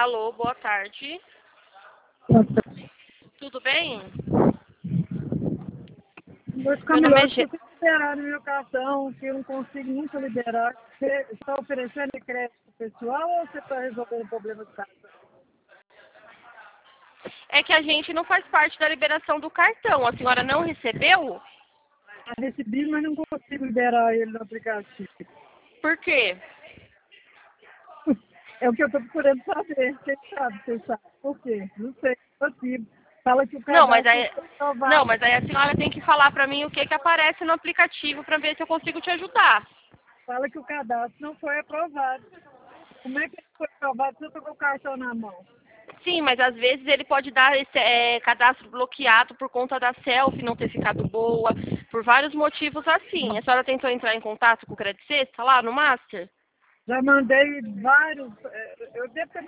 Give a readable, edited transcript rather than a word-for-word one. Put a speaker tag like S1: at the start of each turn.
S1: Alô, boa tarde. Tudo bem?
S2: Vai ficar
S1: Meu nome
S2: melhor
S1: é
S2: se
S1: Ge...
S2: você liberar no meu cartão, que eu não consigo nunca liberar. Você está oferecendo crédito pessoal ou você está resolvendo problema de casa?
S1: É que a gente não faz parte da liberação do cartão. A senhora não recebeu?
S2: Eu recebi, mas não consigo liberar ele no aplicativo.
S1: Por quê?
S2: É o que eu estou procurando saber. Quem sabe, você sabe. Por quê? Não sei, não consigo. Fala que o
S1: Não, mas
S2: cadastro
S1: aí,
S2: foi aprovado.
S1: não, mas aí a senhora tem que falar pra mim o que que aparece no aplicativo pra ver se eu consigo te ajudar.
S2: Fala que o cadastro não foi aprovado. Como é que ele foi aprovado se eu estou com o cartão na mão?
S1: Sim, mas às vezes ele pode dar esse cadastro bloqueado por conta da selfie não ter ficado boa, por vários motivos assim. A senhora tentou entrar em contato com o Credit Sexta lá no Master?
S2: Já mandei vários. Eu devo ter